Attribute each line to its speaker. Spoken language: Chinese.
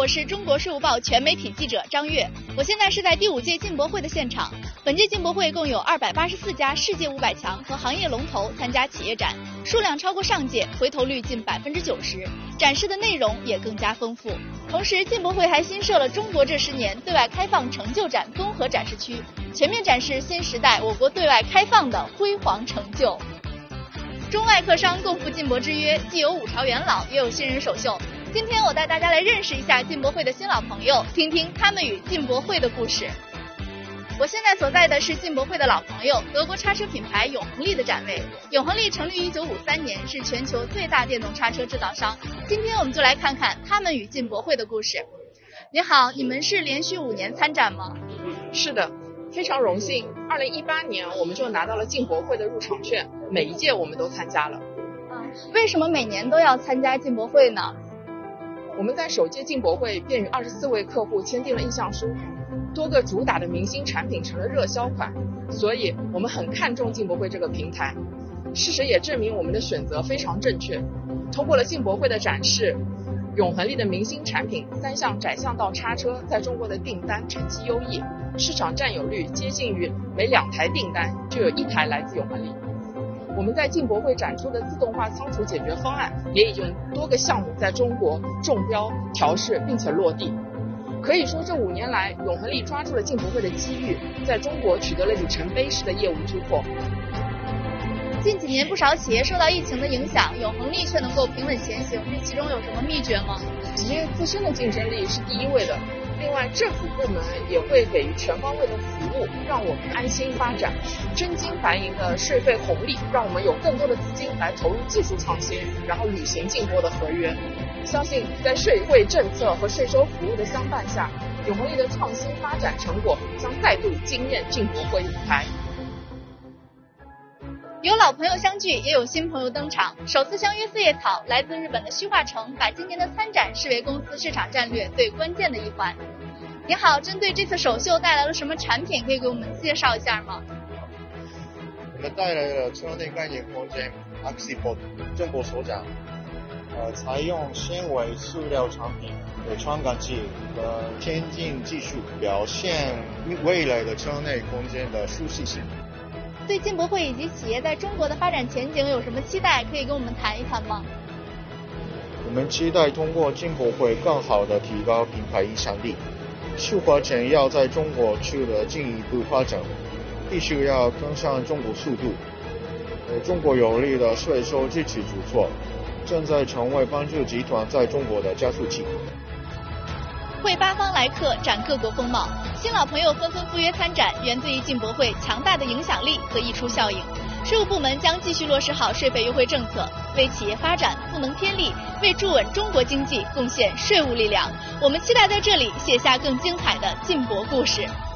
Speaker 1: 我是中国税务报全媒体记者张悦。我现在是在第5届进博会的现场。本届进博会共有284家世界500强和行业龙头参加企业展，数量超过上届，回头率近90%，展示的内容也更加丰富。同时，进博会还新设了中国这10年对外开放成就展综合展示区，全面展示新时代我国对外开放的辉煌成就。中外客商共赴进博之约，既有五朝元老，也有新人首秀。今天我带大家来认识一下进博会的新老朋友，听听他们与进博会的故事。我现在所在的是进博会的老朋友，德国叉车品牌永恒力的展位。永恒力成立于1953年，是全球最大电动叉车制造商。今天我们就来看看他们与进博会的故事。您好，你们是连续5年参展吗？
Speaker 2: 是的，非常荣幸。2018年我们就拿到了进博会的入场券，每一届我们都参加了。
Speaker 1: 为什么每年都要参加进博会呢？
Speaker 2: 我们在首届进博会便与24位客户签订了意向书，多个主打的明星产品成了热销款，所以我们很看重进博会这个平台。事实也证明我们的选择非常正确。通过了进博会的展示，永恒力的明星产品3项窄巷道叉车在中国的订单成绩优异，市场占有率接近于每2台订单就有1台来自永恒力。我们在进博会展出的自动化仓储解决方案也已经多个项目在中国中标、调试并且落地。可以说这5年来，永恒力抓住了进博会的机遇，在中国取得了里程碑式的业务突破。
Speaker 1: 近几年不少企业受到疫情的影响，永恒力却能够平稳前行，这其中有什么秘诀吗？
Speaker 2: 企业自身的竞争力是第一位的，另外政府部门也会给予全方位的服务，让我们安心发展。真金白银的税费红利，让我们有更多的资金来投入技术创新，然后履行进博的合约。相信在税会政策和税收服务的相伴下，永恒力的创新发展成果将再度惊艳进博会舞台。
Speaker 1: 有老朋友相聚，也有新朋友登场。首次相约四叶草，来自日本的虚化成把今年的参展视为公司市场战略最关键的一环。你好，针对这次首秀带来了什么产品，可以给我们介绍一下吗？
Speaker 3: 我们带来了车内概念空间 Axipod 中国首展，采用纤维塑料产品的传感器和先进技术，表现未来的车内空间的舒适性。
Speaker 1: 对进博会以及企业在中国的发展前景有什么期待，可以跟我们谈一谈吗？
Speaker 3: 我们期待通过进博会更好的提高品牌影响力。旭华城要在中国取得进一步发展，必须要跟上中国速度。中国有力的税收支持举措，正在成为帮助集团在中国的加速器。
Speaker 1: 会8方来客，展各国风貌，新老朋友纷纷赴约参展，源自于进博会强大的影响力和溢出效应。税务部门将继续落实好税费优惠政策，为企业发展赋能添力，为筑稳中国经济贡献税务力量。我们期待在这里写下更精彩的进博故事。